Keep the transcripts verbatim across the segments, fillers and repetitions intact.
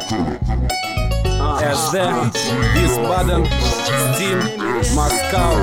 эс дэ, Висбаден, Стим, Москау.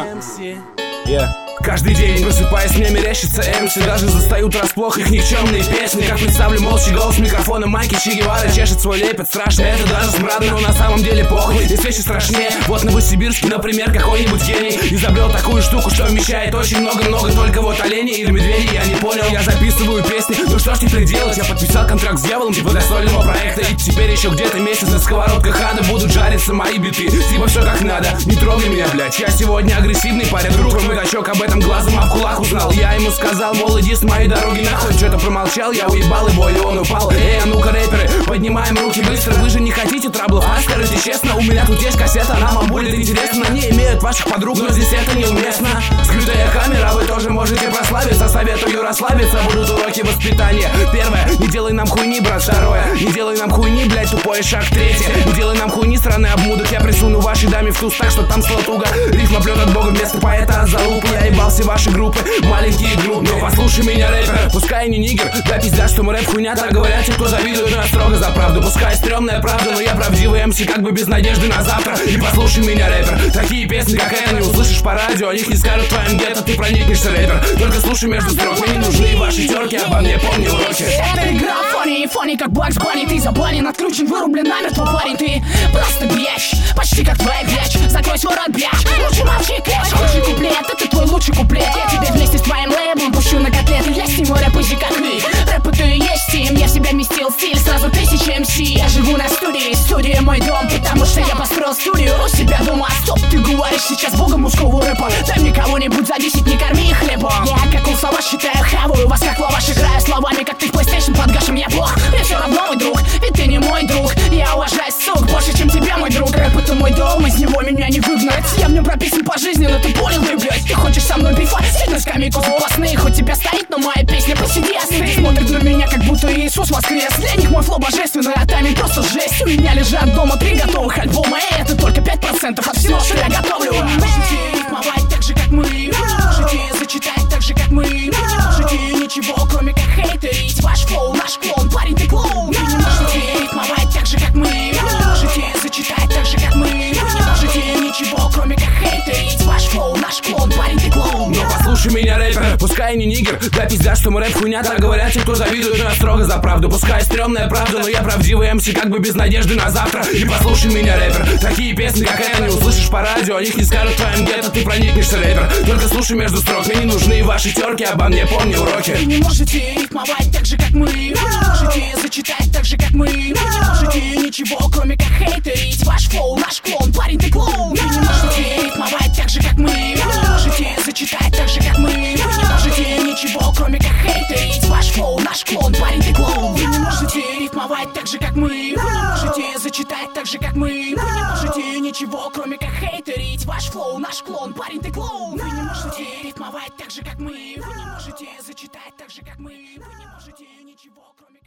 Yeah. Каждый день, просыпаясь, мне мерещится эм си. Даже застают врасплох их никчемные песни. Как представлю молча голос микрофона майки Че Гевара чешет свой лепет. Страшно, это даже смрадно, но на самом деле похуй. Есть вещи страшнее. Вот Новосибирске, например, какой-нибудь гений изобрел такую штуку, что вмещает очень много-много. Только вот оленей или медведей я не понял. Я записываю песни, ну что ж теперь делать? Я подписал контракт с дьяволом типа достойного проекта. И теперь еще где-то месяц на сковородках ада будут жариться мои биты. Типа все как надо, не трогай меня, блять. Я сегодня агрессивный парень, друг мой мудачок об этом глазом об кулак узнал. Я ему сказал, мол, иди с моей дороги нахуй. Что-то промолчал, я уебал его, и он упал. Эй, а ну-ка, рэперы, поднимаем руки быстро. Вы же не хотите траблов, а скажите честно. У меня тут есть кассета, нам вам будет интересно. Они имеют ваших подруг, но здесь это неуместно. Скрытая камера, вы тоже можете прославиться. Советую расслабиться, будут уроки воспитания. Первое, не делай нам хуйни, брат. Второе, не делай нам хуйни, блять, тупой шаг. Третье, не делай нам хуйни, сраный обмудок. Я присуну вашей даме в туз так, что там слотуга. Рифма плет от бога вместо поэта от залупы. Я ебал все ваши группы, маленькие группы. Но послушай меня, рэпер, пускай не нигер. Да пиздят, что мой рэп хуйня, так говорят те, кто завидует, но я строго за правду. Пускай стрёмная правда, но я правдивый эм си, как бы без надежды на завтра. И послушай меня, рэпер, такие песни, как это, не услышишь по радио. О них не скажут в твоем гетто, ты проникнешься, рэпер. Только слушай между строк, мне не нужны ваши терки, обо мне помни уроки. Это игра фони и фони, как Бакс Банни. Ты забанен, отключен, вырублен намертво, парень. Ты просто бьешь, почти как твоя вещь. Закрой свой рот, блядь, лучше молчи, клещ. Лучший куплет, это твой лучший куплет. Я тебе вместе с твоим лейблом пущу на котлеты. Я стиму рэп, изи как ты. Рэп это и есть стим, я в себя вместил стиль. Сразу тысячи эм си. Я живу на студии, студия мой дом, потому что я построил студию у себя дома. Стоп, ты говоришь сейчас богом мужского рэпа. Дай мне кого-нибудь за десять, не корми их хлебом. Я как слова считаю, хаваю вас как лаваш. Играю словами, как ты в PlayStation под гашем. Я плох, мне все равно, мой друг, ведь ты не мой друг. Я уважаю, сук, больше, чем тебя, мой друг. Рэп это мой дом, из него меня не выгнать. Я в нем прописан пожизненно, ты понял, ты, блядь. Ты хочешь со мной бифать, сидь на скамейку запасных. Хоть тебя стоит, но моя песня, посиди, остынь. Смотрит на меня, как будто Иисус воскрес. Для них мой флоу божественный, а тайминг просто жесть. У меня лежат дома три готовых альбома, и это только пять процентов от всего, что я готовлю. Вы не можете рифмовать так же, как мы. Вы не можете зачитать так же, как мы. Вы не можете ничего, кроме как хейтерить. Ваш флоу, наш клон, парень, ты клоун. Вы не можете рифмовать так же, как мы. Вы не можете зачитать так же, как мы. Вы не можете ничего, кроме как хейтерить. Ваш флоу, наш клон, парень, ты клоун. Но послушай меня, рэпер, пускай не нигер. Да пиздят, что мой рэп хуйня, так говорят те, кто завидует, но я строго за правду. Пускай стрёмная правда, но я правдивый эм си, как бы без надежды на завтра. И послушай меня, рэпер, такие песни, как это, не услышишь по радио. О них не скажут в твоем гетто, ты проникнешься, рэпер. Только слушай между строк, мне не нужны ваши терки, обо мне помни уроки. Вы не можете рифмовать так же, как мы. Вы не можете зачитать так же, как мы. Вы не можете ничего, кроме как хейтерить. Ваш флоу, наш клон, парень, ты клоун. Вы не можете рифмовать так же, как мы. Вы не можете зачитать так же, как мы. Вы не можете ничего, кроме как хейтерить. Ваш флоу, наш клон, парень, ты клоун. Вы не можете рифмовать так же, как мы. Вы не можете зачитать так же, как мы. Вы не можете ничего, кроме как хейтерить. Ваш флоу, наш клон, парень, ты клоун. Вы не можете рифмовать так же, как мы. Вы не можете зачитать так же, как мы. Вы не можете ничего, кроме